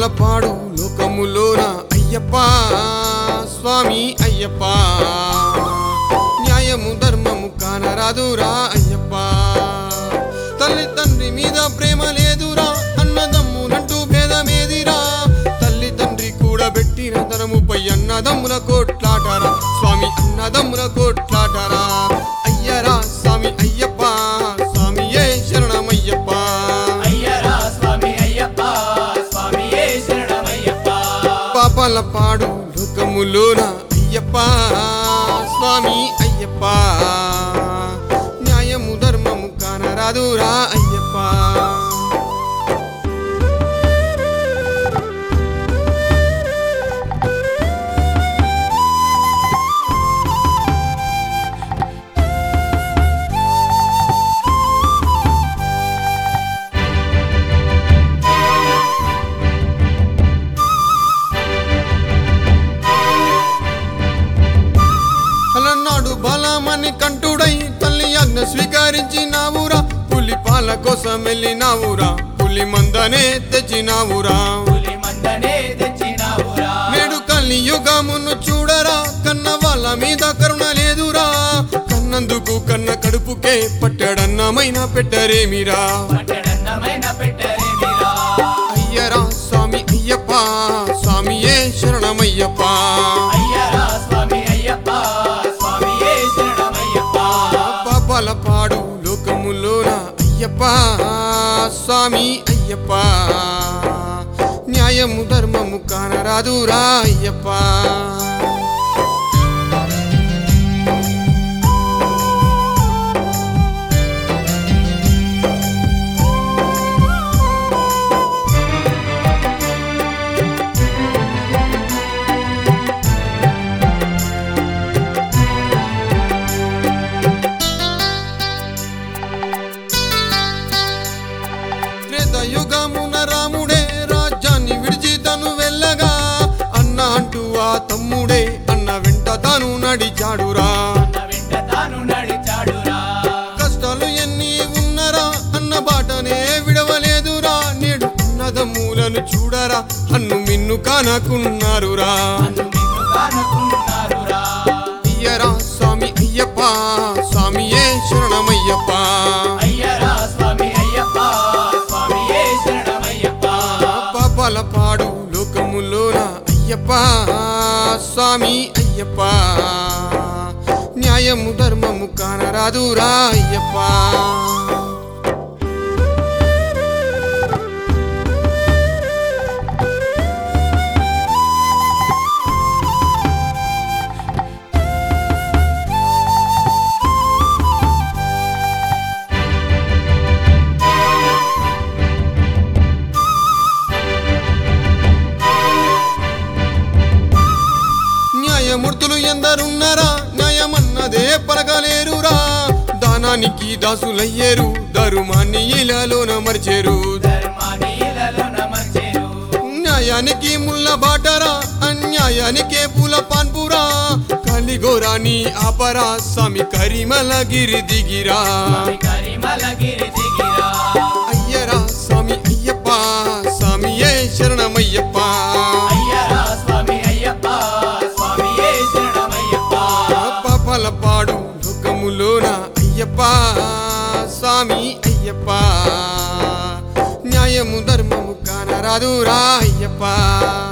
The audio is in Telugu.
పాడు లోకములోన అయ్యప్ప స్వామి అయ్యప్ప న్యాయము ధర్మము కానరాదురా అయ్యప్ప తల్లి తండ్రి మీద ప్రేమ లేదురా అన్నదమ్ములంటూ భేదమేదిరా తల్లి తండ్రి కూడా పెట్టిన ధనముపై అన్నదమ్ముల కోట్లాటరా స్వామి అన్నదమ్ముల కోట్లాటరా అయ్యరా స్వామి అయ్యప్ప స్వామియే శరణమయ్యప్ప పాపాల పాడు లోకములోన అయ్యప్ప స్వామి అయ్యప్ప న్యాయము ధర్మము కానరాదురా అయ్యప్ప అలనాడు బలమని కంటుడై తల్లి ఆజ్ఞ స్వీకరించినావురా పులి పాల కోసం వెళ్ళినావురా పులి మందనే తెచ్చినావురా నేడు కలియుగమును చూడరా కన్న వాళ్ళ మీద కరుణ లేదురా కన్నందుకు కన్న కడుపుకే పట్టడన్నమైన పెట్టరేమిరా అయ్యరా స్వామి అయ్యప్ప స్వామియే శరణమయ్యప్ప పాపాల పాడు లోకములోన అయ్యప్ప స్వామి అయ్యప్ప న్యాయము ధర్మము కానరాదురా అయ్యప్ప యుగమున రాముడే రాజ్యాన్ని విడిచి తను వెళ్ళగా అన్న అంటూ ఆ తమ్ముడే అన్న వెంట తాను నడిచాడురా కష్టాలు ఎన్ని ఉన్నరా అన్న బాటనే విడవలేదురా నేడు అన్నదమ్ములను చూడరా అన్ను మిన్ను కానకున్నారురా అయ్యరా స్వామి అయ్యప్ప స్వామియే శరణమయ్యప్ప పాపాల పాడు లోకములోన అయ్యప్ప స్వామి అయ్యప్ప న్యాయము ధర్మము కానరాదురా అయ్యప్ప న్యాయమూర్తులు ఎందరున్నారా న్యాయమన్నదే పలకలేరురా దానానికి దాసులయ్యేరు ధర్మాన్ని ఇలాలోన మర్చేరు న్యాయానికి ముళ్ళ బాటరా అన్యాయానికే పూల పాన్పురా కలిగోరాని ఆపరా స్వామి కరిమలగిరి దిగిరా అయ్యరా స్వామి అయ్యప్ప స్వామియే శరణమయ్యప్ప పాపాల పాడు లోకములోన అయ్యప్ప స్వామి అయ్యప్ప న్యాయము ధర్మము కానరాదురా అయ్యప్ప